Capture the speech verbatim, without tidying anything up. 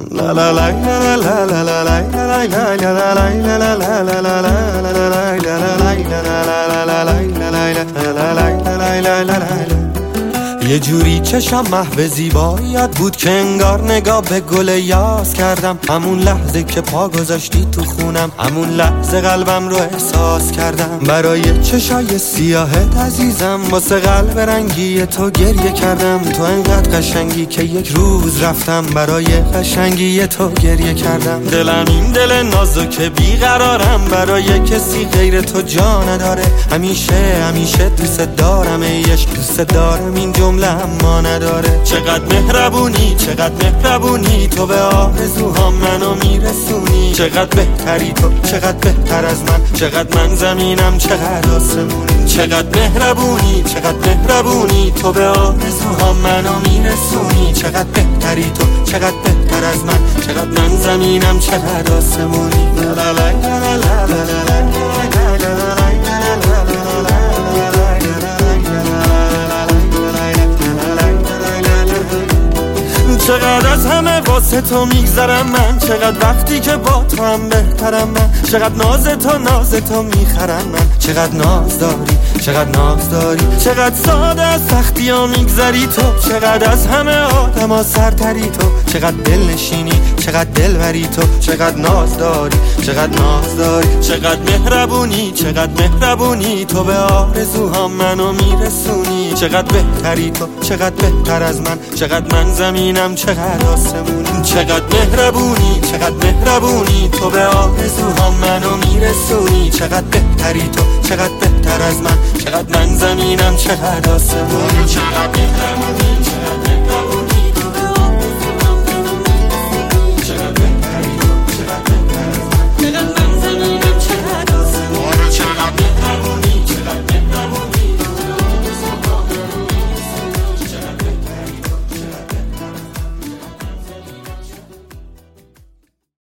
La la la la la la la la la la la la la. یه جوری چشم محو زیباییت بود که انگار نگاه به گل یاس کردم. همون لحظه که پا گذاشتی تو خونم، همون لحظه قلبم رو احساس کردم. برای چشای سیاهت عزیزم، واسه قلب رنگی تو گریه کردم. تو انقدر قشنگی که یک روز رفتم برای قشنگی تو گریه کردم. دلم این دل نازک بیقرارم، برای کسی غیر تو جا نداره. همیشه همیشه دوست دارم، ایش دوست دارم، این جمله اما نداره. چقدر مهربونی چقدر مهربونی، تو به آرزوهام منو میرسونی. چقدر بهتری تو، چقدر بهتر از من، چقدر من زمینم چقدر آسمونی. چقدر مهربونی چقدر مهربونی، تو به آرزوهام منو میرسونی. چقدر بهتری تو، چقدر بهتر از من، چقدر من زمینم چقدر آسمونی. لا لا لا لا لا لا لا. چقدر از همه واسه تو میگذرم من، چقدر وقتی که با تو هم بهترم من. چقدر ناز تو ناز تو میخرم من، چقدر ناز داری چقدر ناز داری. چقدر ساده از سختی ها میگذری تو، چقدر از همه آدم ها سرتری تو. چقدر دل نشینی چقدر دل بری تو، چقدر ناز داری چقدر ناز داری. چقدر مهربونی چقدر مهربونی، تو به آرزوهام منو میرسونی. چقدر بهتری تو، چقدر بهتر از من، چقدر من زمینم چقدر آسمونی. چقدر مهربونی چقدر مهربونی، تو به آرزوهام منو میرسونی. چقدر بهتری تو، چقدر بهتر از من، چقدر من زمینم چقدر آسمونی. چقدر مهربونی چقدر